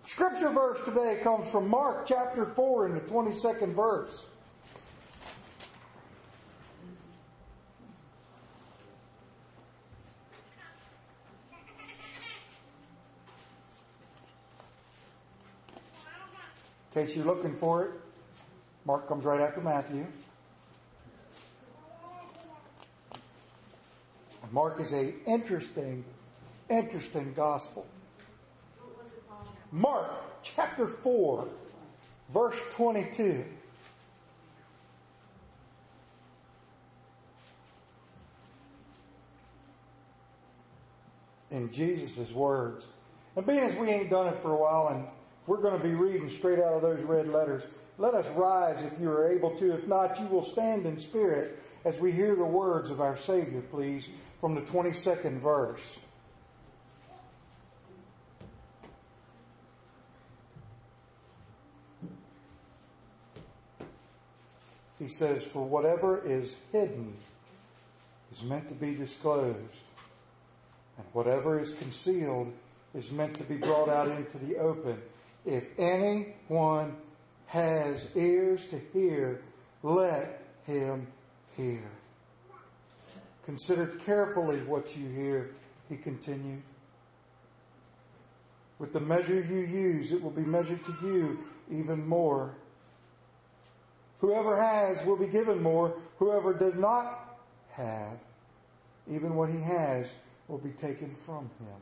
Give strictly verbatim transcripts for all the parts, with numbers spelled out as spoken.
Scripture verse today comes from Mark chapter four in the twenty-second verse. In case you're looking for it, Mark comes right after Matthew. Mark is a interesting, interesting gospel. Mark chapter four, verse twenty-two. In Jesus' words. And being as we ain't done it for a while, and we're going to be reading straight out of those red letters, let us rise if you are able to. If not, you will stand in spirit as we hear the words of our Savior, please, from the twenty-second verse. He says, "For whatever is hidden is meant to be disclosed, and whatever is concealed is meant to be brought out into the open. If anyone has ears to hear, let him hear." "Consider carefully what you hear," he continued. "With the measure you use, it will be measured to you even more. Whoever has will be given more. Whoever does not have, even what he has will be taken from him."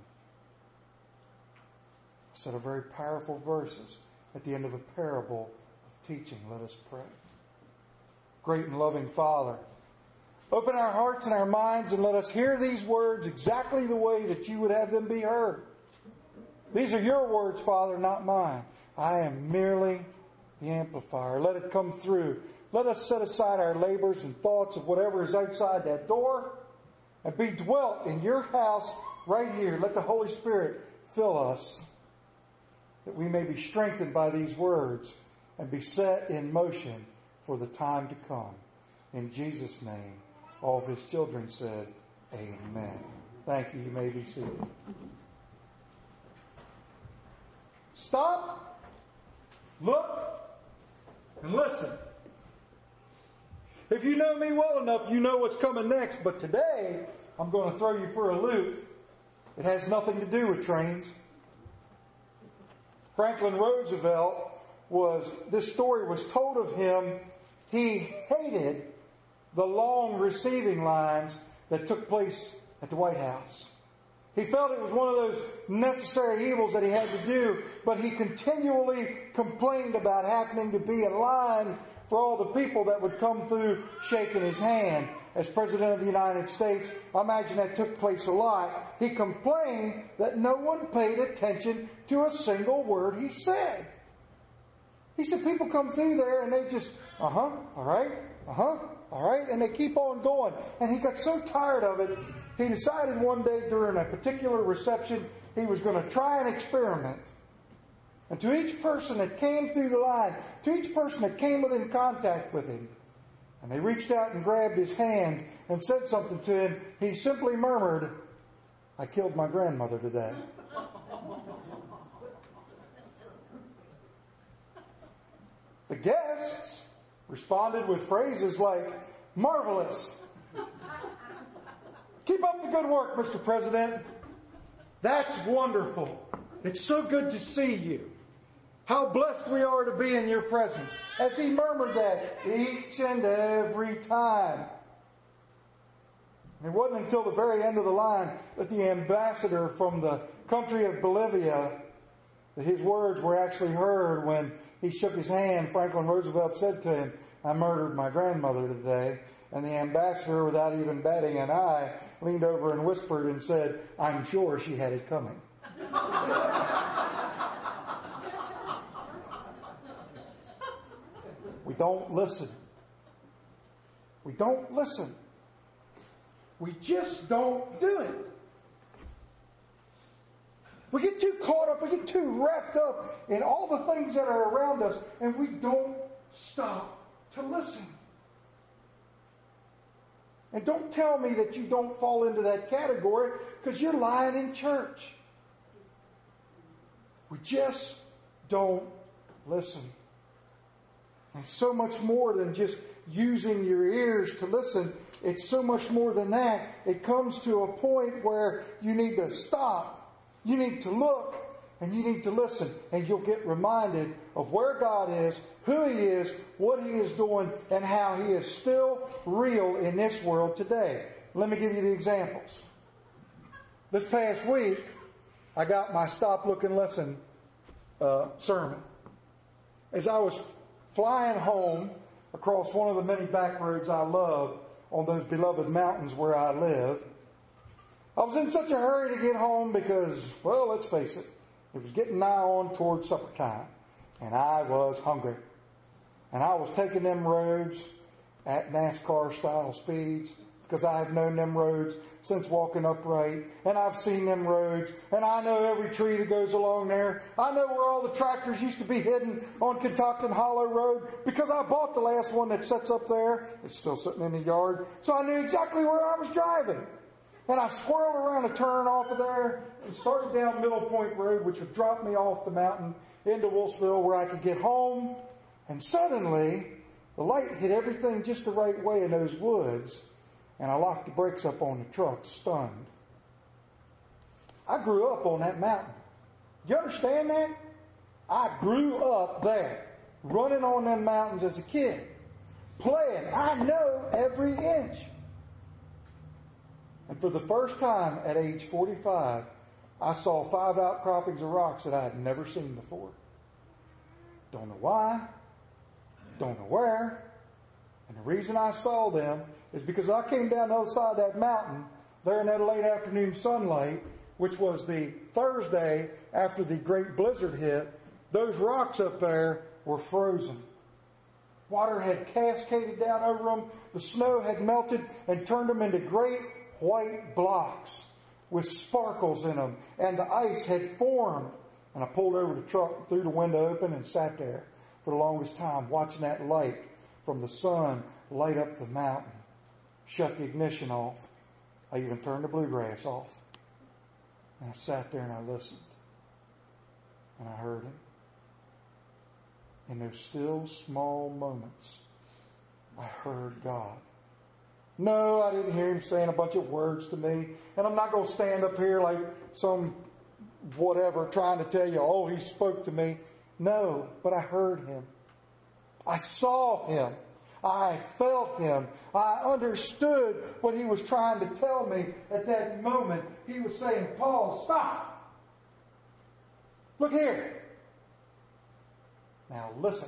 A set of very powerful verses at the end of a parable of teaching. Let us pray. Great and loving Father, open our hearts and our minds and let us hear these words exactly the way that you would have them be heard. These are your words, Father, not mine. I am merely the amplifier. Let it come through. Let us set aside our labors and thoughts of whatever is outside that door and be dwelt in your house right here. Let the Holy Spirit fill us, that we may be strengthened by these words and be set in motion for the time to come. In Jesus' name, all of His children said, Amen. Thank you. You may be seated. Stop, look, and listen. If you know me well enough, you know what's coming next. But today, I'm going to throw you for a loop. It has nothing to do with trains. Franklin Roosevelt was, this story was told of him. He hated the long receiving lines that took place at the White House. He felt it was one of those necessary evils that he had to do, but he continually complained about having to be in line for all the people that would come through shaking his hand as President of the United States. I imagine that took place a lot. He complained that no one paid attention to a single word he said. He said people come through there and they just, uh-huh, all right, uh-huh, all right, and they keep on going. And he got so tired of it, he decided one day during a particular reception he was going to try an experiment. And to each person that came through the line, to each person that came within contact with him, and they reached out and grabbed his hand and said something to him, he simply murmured, "I killed my grandmother today." The guests responded with phrases like, "Marvelous. Keep up the good work, Mister President. That's wonderful. It's so good to see you. How blessed we are to be in your presence." As he murmured that each and every time. It wasn't until the very end of the line that the ambassador from the country of Bolivia, that his words were actually heard when he shook his hand. Franklin Roosevelt said to him, "I murdered my grandmother today." And the ambassador, without even batting an eye, leaned over and whispered and said, "I'm sure she had it coming." We don't listen. We don't listen. We just don't do it. We get too caught up, we get too wrapped up in all the things that are around us, and we don't stop to listen. And don't tell me that you don't fall into that category, because you're lying in church. We just don't listen. And so much more than just using your ears to listen. It's so much more than that. It comes to a point where you need to stop. You need to look. And you need to listen. And you'll get reminded of where God is, who He is, what He is doing, and how He is still real in this world today. Let me give you the examples. This past week, I got my Stop, Look, and Listen uh, sermon. As I was flying home across one of the many back roads I love on those beloved mountains where I live, I was in such a hurry to get home because, well, let's face it, it was getting nigh on towards supper time, and I was hungry. And I was taking them roads at NASCAR-style speeds because I have known them roads since walking upright, and I've seen them roads, and I know every tree that goes along there. I know where all the tractors used to be hidden on Kentucky Hollow Road because I bought the last one that sits up there. It's still sitting in the yard, so I knew exactly where I was driving. And I squirreled around a turn off of there and started down Middle Point Road, which would drop me off the mountain into Wolfsville where I could get home. And suddenly, the light hit everything just the right way in those woods, and I locked the brakes up on the truck, stunned. I grew up on that mountain. Do you understand that? I grew up there, running on them mountains as a kid, playing. I know every inch. And for the first time at age forty-five, I saw five outcroppings of rocks that I had never seen before. Don't know why. Don't know where. And the reason I saw them is because I came down the other side of that mountain there in that late afternoon sunlight, which was the Thursday after the great blizzard hit. Those rocks up there were frozen. Water had cascaded down over them. The snow had melted and turned them into great white blocks with sparkles in them, and the ice had formed. And I pulled over the truck, threw the window open, and sat there for the longest time watching that light from the sun light up the mountain. Shut the ignition off. I even turned the bluegrass off. And I sat there and I listened. And I heard Him. In those still small moments, I heard God. No, I didn't hear Him saying a bunch of words to me. And I'm not going to stand up here like some whatever trying to tell you, oh, He spoke to me. No, but I heard Him. I saw Him. I felt Him. I understood what He was trying to tell me at that moment. He was saying, Paul, stop. Look here. Now listen.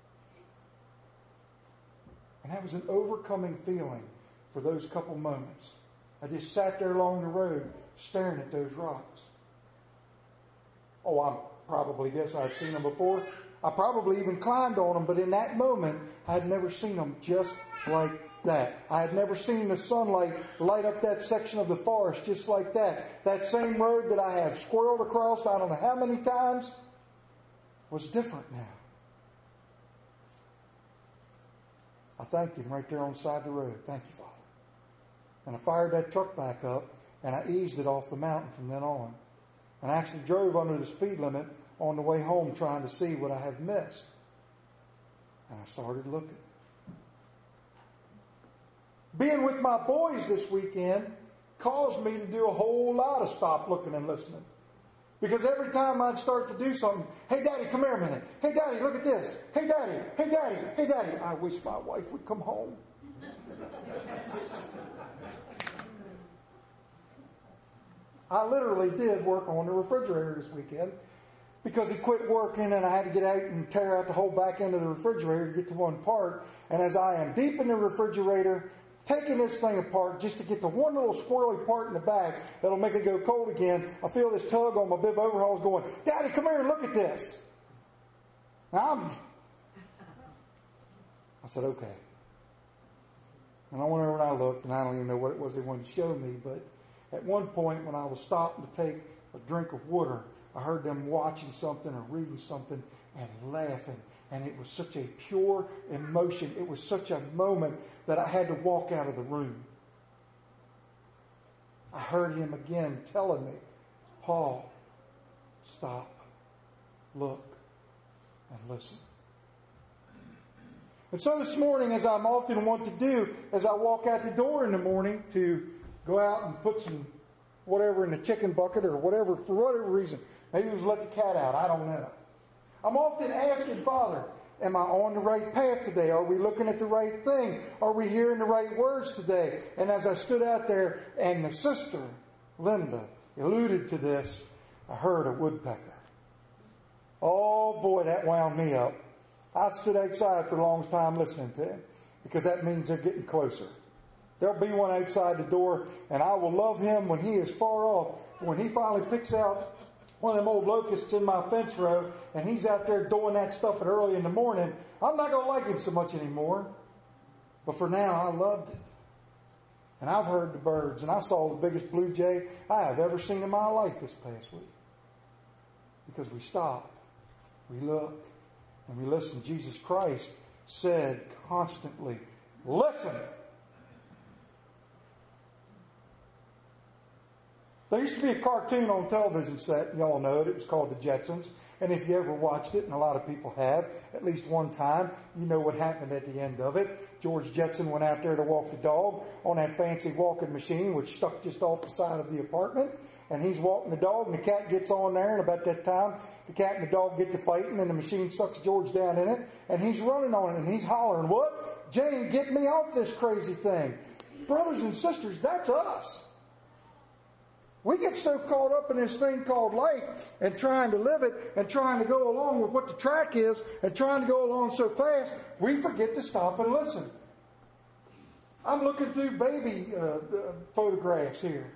And that was an overcoming feeling for those couple moments. I just sat there along the road staring at those rocks. Oh, I probably guess I'd seen them before. I probably even climbed on them, but in that moment, I had never seen them just like that. I had never seen the sunlight light up that section of the forest just like that. That same road that I have squirreled across I don't know how many times was different now. I thanked Him right there on the side of the road. Thank you, Father. And I fired that truck back up, and I eased it off the mountain from then on. And I actually drove under the speed limit on the way home trying to see what I have missed. And I started looking. Being with my boys this weekend caused me to do a whole lot of stop looking and listening. Because every time I'd start to do something, hey, Daddy, come here a minute. Hey, Daddy, look at this. Hey, Daddy, hey, Daddy, hey, Daddy. I wish my wife would come home. I literally did work on the refrigerator this weekend because he quit working and I had to get out and tear out the whole back end of the refrigerator to get to one part. And as I am deep in the refrigerator, taking this thing apart just to get to one little squirrely part in the back that'll make it go cold again, I feel this tug on my bib overalls going, Daddy, come here and look at this. Now I'm... I said, okay. And I went over and I looked, and I don't even know what it was they wanted to show me, but at one point when I was stopping to take a drink of water, I heard them watching something or reading something and laughing. And it was such a pure emotion. It was such a moment that I had to walk out of the room. I heard Him again telling me, Paul, stop, look, and listen. And so this morning, as I'm often want to do, as I walk out the door in the morning to go out and put some whatever in the chicken bucket or whatever, for whatever reason, maybe it was let the cat out, I don't know. I'm often asking, Father, am I on the right path today? Are we looking at the right thing? Are we hearing the right words today? And as I stood out there and the sister, Linda, alluded to this, I heard a woodpecker. Oh boy, that wound me up. I stood outside for a long time listening to him because that means they're getting closer. There'll be one outside the door, and I will love him when he is far off. When he finally picks out one of them old locusts in my fence row, and he's out there doing that stuff at early in the morning, I'm not going to like him so much anymore. But for now, I loved it. And I've heard the birds, and I saw the biggest blue jay I have ever seen in my life this past week. Because we stop, we look, and we listen. Jesus Christ said constantly, listen. There used to be a cartoon on television set, y'all know it, it was called The Jetsons. And if you ever watched it, and a lot of people have, at least one time, you know what happened at the end of it. George Jetson went out there to walk the dog on that fancy walking machine, which stuck just off the side of the apartment. And he's walking the dog, and the cat gets on there, and about that time, the cat and the dog get to fighting, and the machine sucks George down in it, and he's running on it, and he's hollering, what? Jane, get me off this crazy thing. Brothers and sisters, that's us. We get so caught up in this thing called life and trying to live it and trying to go along with what the track is and trying to go along so fast, we forget to stop and listen. I'm looking through baby uh, uh, photographs here.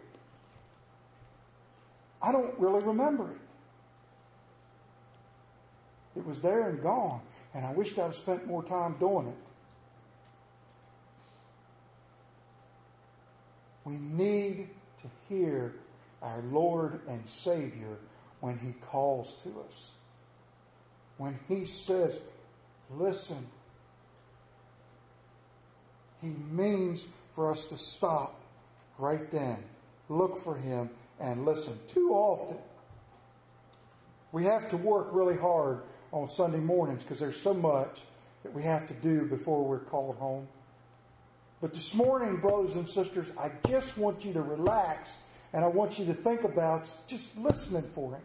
I don't really remember it. It was there and gone, and I wished I'd have spent more time doing it. We need to hear our Lord and Savior when He calls to us. When He says, listen. He means for us to stop right then, look for Him, and listen. Too often, we have to work really hard on Sunday mornings because there's so much that we have to do before we're called home. But this morning, brothers and sisters, I just want you to relax and I want you to think about just listening for Him.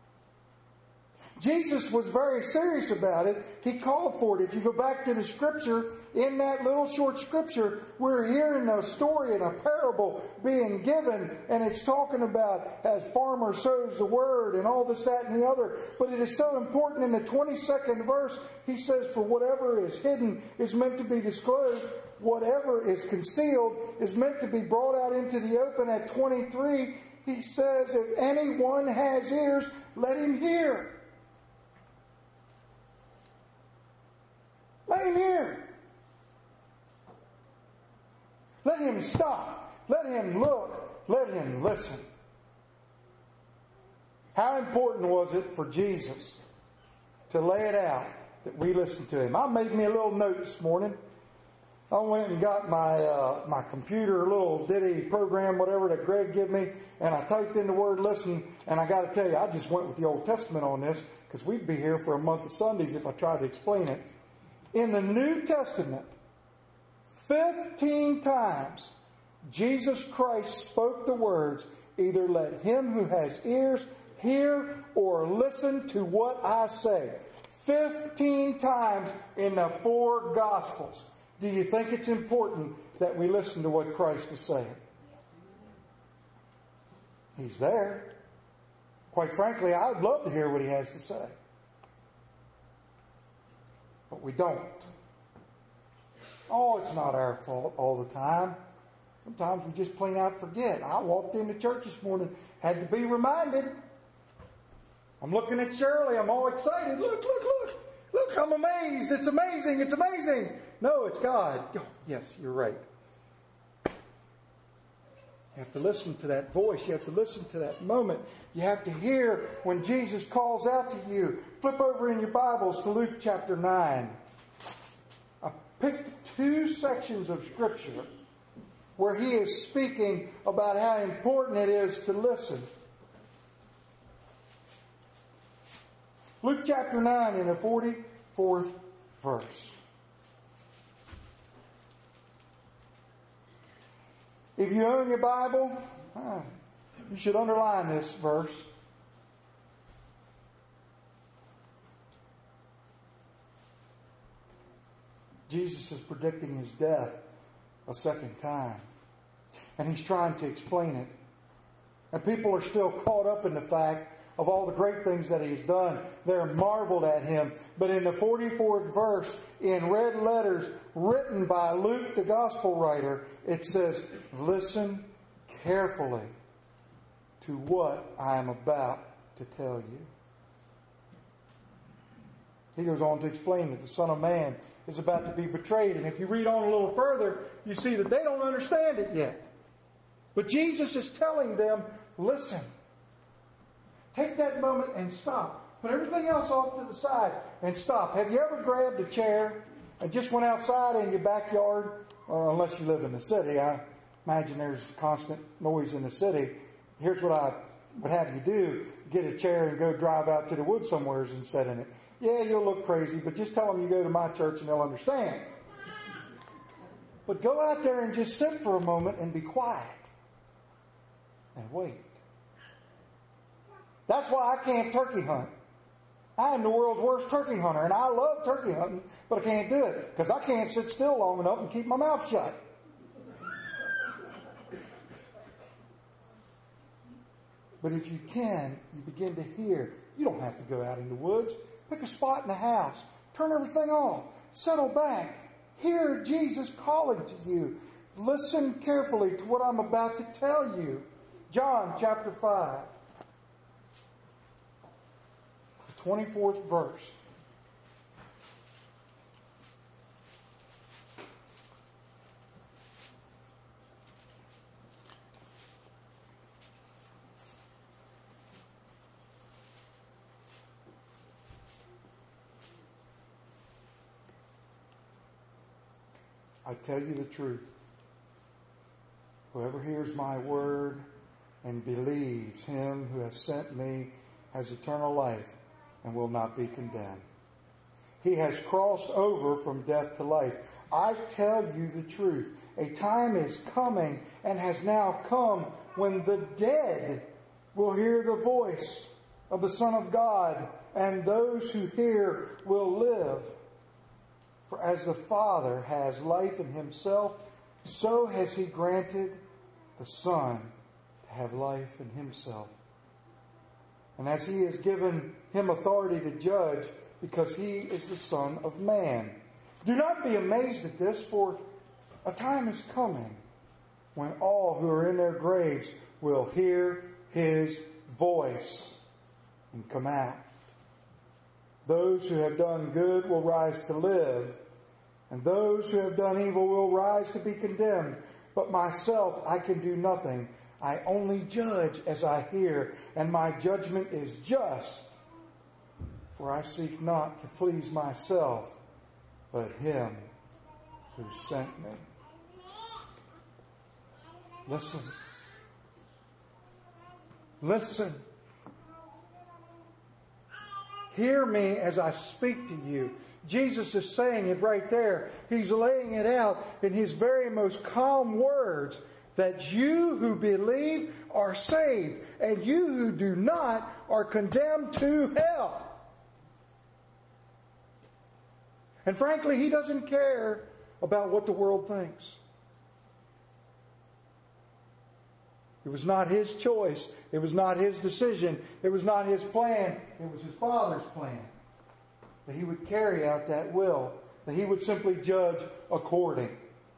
Jesus was very serious about it. He called for it. If you go back to the scripture, in that little short scripture, we're hearing a story and a parable being given, and it's talking about as farmer sows the word and all this, that, and the other. But it is so important in the twenty-second verse, he says, for whatever is hidden is meant to be disclosed. Whatever is concealed is meant to be brought out into the open. At twenty-three, he says, if anyone has ears, let him hear. Let him hear. Let him stop. Let him look. Let him listen. How important was it for Jesus to lay it out that we listen to Him? I made me a little note this morning. I went and got my uh, my computer, a little ditty program, whatever that Greg gave me, and I typed in the word listen, and I got to tell you, I just went with the Old Testament on this because we'd be here for a month of Sundays if I tried to explain it. In the New Testament, fifteen times, Jesus Christ spoke the words, either let him who has ears hear or listen to what I say. Fifteen times in the four Gospels. Do you think it's important that we listen to what Christ is saying? He's there. Quite frankly, I'd love to hear what He has to say. But we don't. Oh, it's not our fault all the time. Sometimes we just plain out forget. I walked into church this morning, had to be reminded. I'm looking at Shirley. I'm all excited. Look, look, look. Look, I'm amazed. It's amazing. It's amazing. No, it's God. Oh, yes, you're right. You have to listen to that voice. You have to listen to that moment. You have to hear when Jesus calls out to you. Flip over in your Bibles to Luke chapter nine. I picked two sections of Scripture where He is speaking about how important it is to listen. Luke chapter nine in the forty-fourth verse. If you own your Bible, you should underline this verse. Jesus is predicting his death a second time. And he's trying to explain it. And people are still caught up in the fact of all the great things that he's done. They're marveled at him. But in the forty-fourth verse, in red letters, written by Luke, the gospel writer, it says, listen carefully to what I am about to tell you. He goes on to explain that the Son of Man is about to be betrayed. And if you read on a little further, you see that they don't understand it yet. But Jesus is telling them, listen, take that moment and stop. Put everything else off to the side and stop. Have you ever grabbed a chair and just went outside in your backyard? Or unless you live in the city. I imagine there's constant noise in the city. Here's what I would have you do. Get a chair and go drive out to the woods somewhere and sit in it. Yeah, you'll look crazy, but just tell them you go to my church and they'll understand. But go out there and just sit for a moment and be quiet. And wait. That's why I can't turkey hunt. I am the world's worst turkey hunter, and I love turkey hunting, but I can't do it because I can't sit still long enough and keep my mouth shut. But if you can, you begin to hear. You don't have to go out in the woods. Pick a spot in the house. Turn everything off. Settle back. Hear Jesus calling to you. Listen carefully to what I'm about to tell you. John chapter five. The twenty-fourth verse. I tell you the truth. Whoever hears my word and believes him who has sent me has eternal life and will not be condemned. He has crossed over from death to life. I tell you the truth. A time is coming and has now come when the dead will hear the voice of the Son of God, and those who hear will live. For as the Father has life in himself, so has he granted the Son to have life in himself. And as he has given him authority to judge, because he is the Son of Man. Do not be amazed at this, for a time is coming when all who are in their graves will hear his voice and come out. Those who have done good will rise to live, and those who have done evil will rise to be condemned. But myself I can do nothing. I only judge as I hear, and my judgment is just. For I seek not to please myself, but him who sent me. Listen. Listen. Hear me as I speak to you. Jesus is saying it right there. He's laying it out in his very most calm words, that you who believe are saved, and you who do not are condemned to hell. And frankly, he doesn't care about what the world thinks. It was not his choice. It was not his decision. It was not his plan. It was his Father's plan. That he would carry out that will. That he would simply judge according.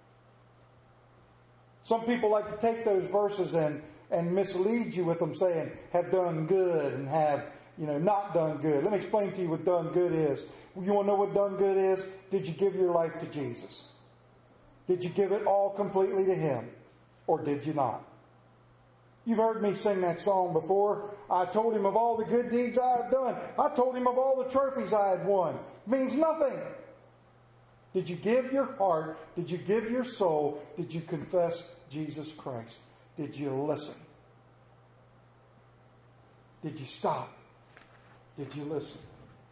Some people like to take those verses and, and mislead you with them saying, have done good and have, you know, not done good. Let me explain to you what done good is. You want to know what done good is? Did you give your life to Jesus? Did you give it all completely to him? Or did you not? You've heard me sing that song before. I told him of all the good deeds I have done. I told him of all the trophies I had won. It means nothing. Did you give your heart? Did you give your soul? Did you confess Jesus Christ? Did you listen? Did you stop? Did you listen?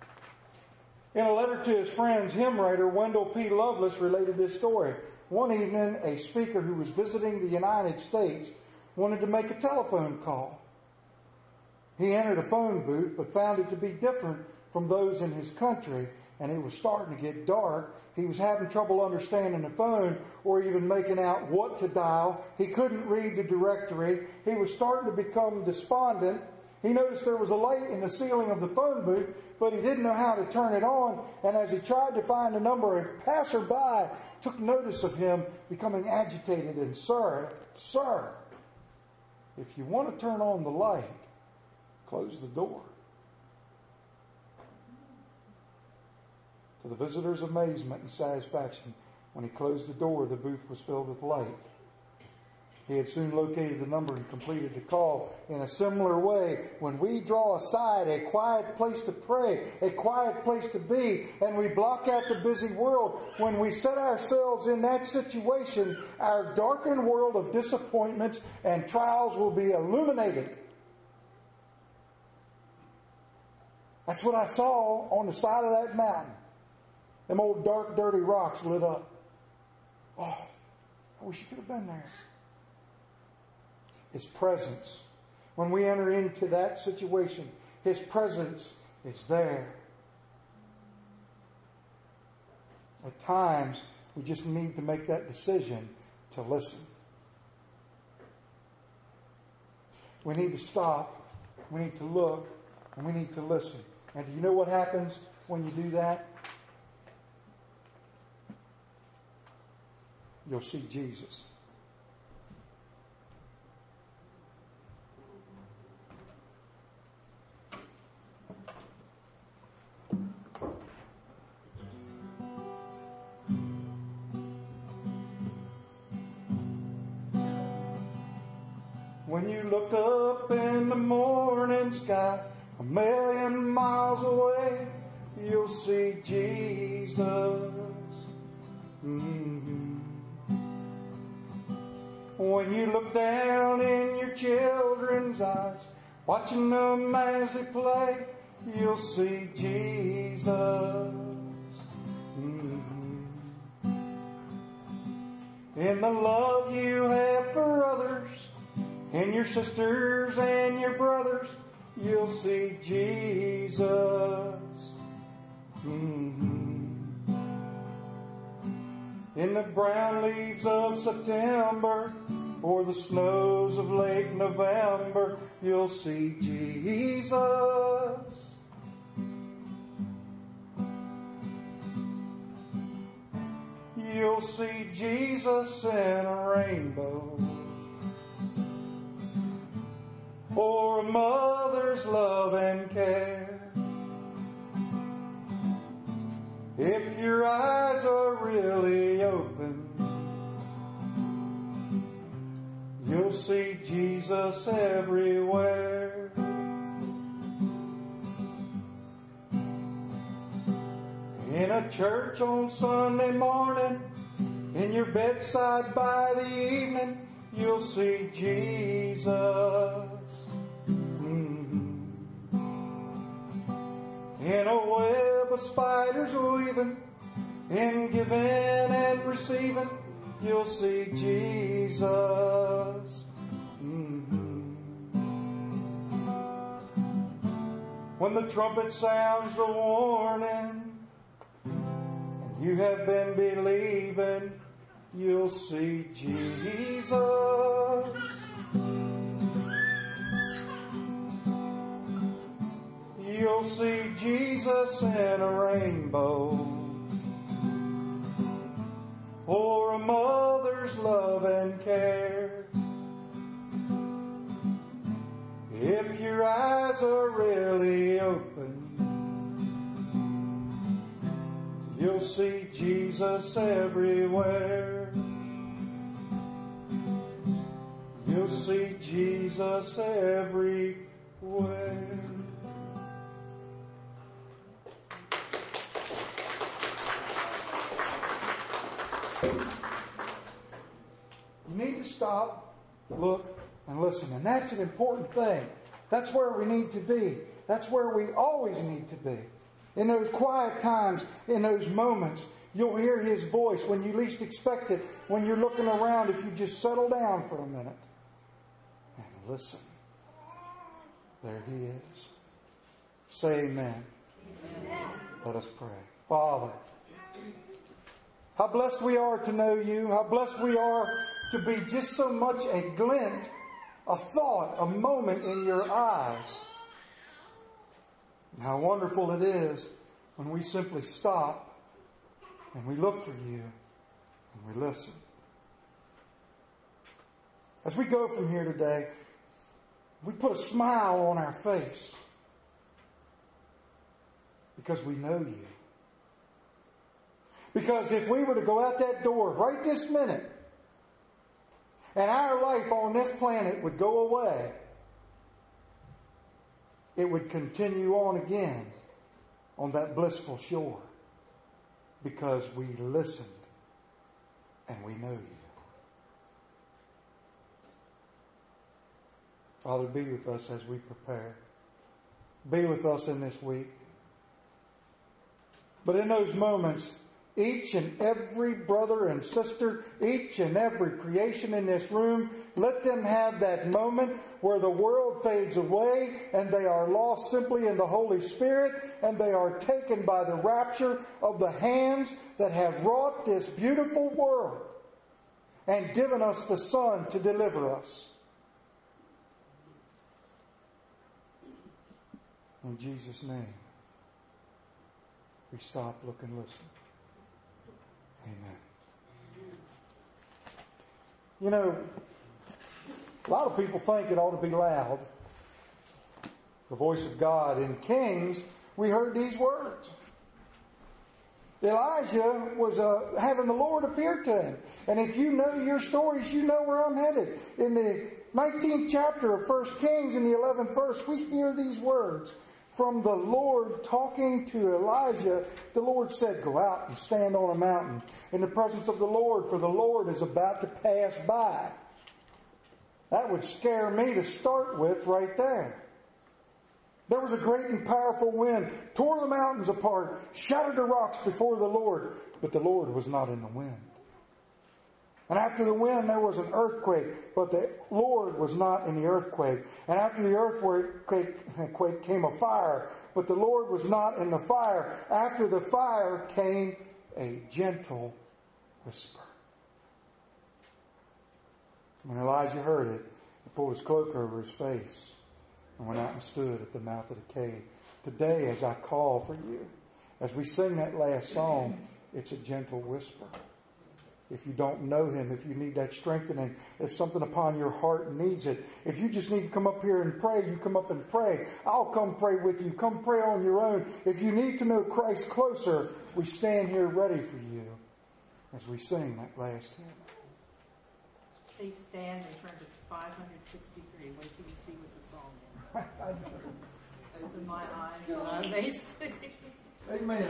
In a letter to his friends, hymn writer Wendell P. Lovelace related this story. One evening, a speaker who was visiting the United States wanted to make a telephone call. He entered a phone booth, but found it to be different from those in his country, and it was starting to get dark. He was having trouble understanding the phone or even making out what to dial. He couldn't read the directory. He was starting to become despondent. He noticed there was a light in the ceiling of the phone booth, but he didn't know how to turn it on. And as he tried to find the number, a passerby took notice of him, becoming agitated. And, sir, sir, if you want to turn on the light, close the door. To the visitor's amazement and satisfaction, when he closed the door, the booth was filled with light. He had soon located the number and completed the call. In a similar way, when we draw aside a quiet place to pray, a quiet place to be, and we block out the busy world, when we set ourselves in that situation, our darkened world of disappointments and trials will be illuminated. That's what I saw on the side of that mountain. Them old dark, dirty rocks lit up. Oh, I wish you could have been there. His presence. When we enter into that situation, His presence is there. At times, we just need to make that decision to listen. We need to stop. We need to look. And we need to listen. And do you know what happens when you do that? You'll see Jesus. When you look up in the morning sky, a million miles away, you'll see Jesus. Mm-hmm. When you look down in your children's eyes, watching them as they play, you'll see Jesus. Mm-hmm. In the love you have for others, in your sisters and your brothers, you'll see Jesus. Mm-hmm. In the brown leaves of September or the snows of late November, you'll see Jesus. You'll see Jesus in a rainbow, or a mother's love and care. If your eyes are really open, you'll see Jesus everywhere. In a church on Sunday morning, in your bedside by the evening, you'll see Jesus. In a web of spiders weaving, in giving and receiving, you'll see Jesus. Mm-hmm. When the trumpet sounds the warning, and you have been believing, you'll see Jesus. You'll see Jesus in a rainbow, or a mother's love and care. If your eyes are really open, you'll see Jesus everywhere. You'll see Jesus everywhere. You need to stop, look, and listen. And that's an important thing. That's where we need to be. That's where we always need to be. In those quiet times, in those moments, you'll hear His voice when you least expect it, when you're looking around, if you just settle down for a minute and listen. There He is. Say amen. Amen. Let us pray. Father, how blessed we are to know You. How blessed we are to be just so much a glint, a thought, a moment in Your eyes. And how wonderful it is when we simply stop and we look for You and we listen. As we go from here today, we put a smile on our face because we know You. Because if we were to go out that door right this minute and our life on this planet would go away, it would continue on again on that blissful shore because we listened and we know You. Father, be with us as we prepare. Be with us in this week. But in those moments, each and every brother and sister, each and every creation in this room, let them have that moment where the world fades away and they are lost simply in the Holy Spirit and they are taken by the rapture of the hands that have wrought this beautiful world and given us the Son to deliver us. In Jesus' name, we stop, look, and listen. Amen. You know, a lot of people think it ought to be loud. The voice of God. In Kings, we heard these words. Elijah was uh, having the Lord appear to him. And if you know your stories, you know where I'm headed. In the nineteenth chapter of First Kings, in the eleventh verse, we hear these words. From the Lord talking to Elijah, the Lord said, "Go out and stand on a mountain in the presence of the Lord, for the Lord is about to pass by." That would scare me to start with right there. There was a great and powerful wind, tore the mountains apart, shattered the rocks before the Lord, but the Lord was not in the wind. And after the wind, there was an earthquake, but the Lord was not in the earthquake. And after the earthquake came a fire, but the Lord was not in the fire. After the fire came a gentle whisper. When Elijah heard it, he pulled his cloak over his face and went out and stood at the mouth of the cave. Today, as I call for you, as we sing that last song, it's a gentle whisper. If you don't know Him, if you need that strengthening, if something upon your heart needs it, if you just need to come up here and pray, you come up and pray. I'll come pray with you. Come pray on your own. If you need to know Christ closer, we stand here ready for you as we sing that last hymn. Please stand and turn to five sixty-three. Wait till you see what the song is. Open my eyes and I may see. Amen.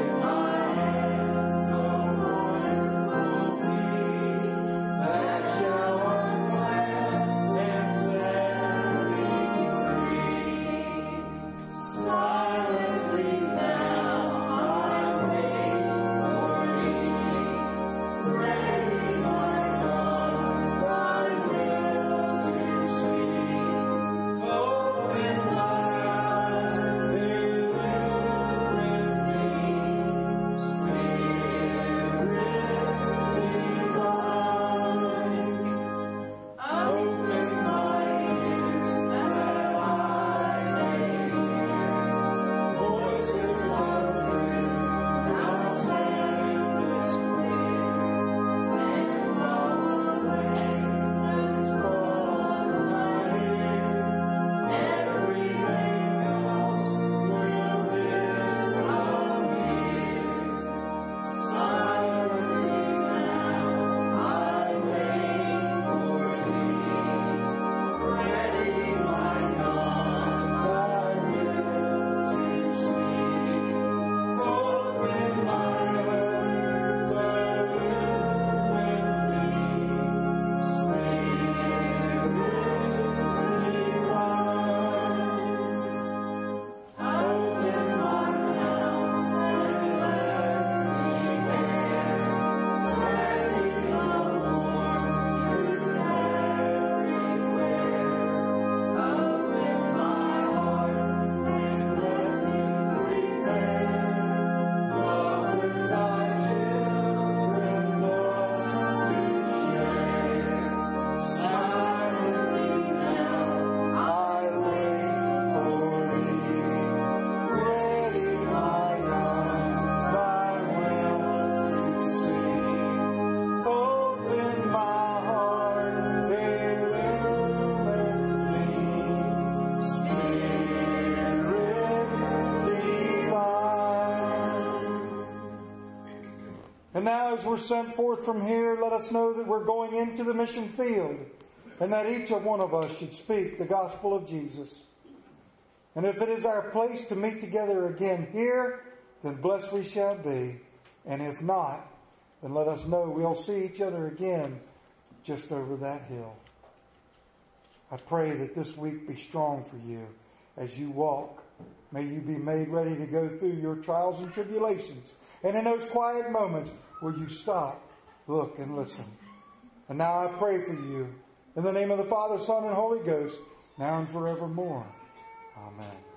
Shall now as we're sent forth from here, let us know that we're going into the mission field and that each of one of us should speak the gospel of Jesus. And if it is our place to meet together again here, then blessed we shall be. And if not, then let us know we'll see each other again just over that hill. I pray that this week be strong for you as you walk. May you be made ready to go through your trials and tribulations. And in those quiet moments where you stop, look, and listen. And now I pray for you in the name of the Father, Son, and Holy Ghost, now and forevermore. Amen.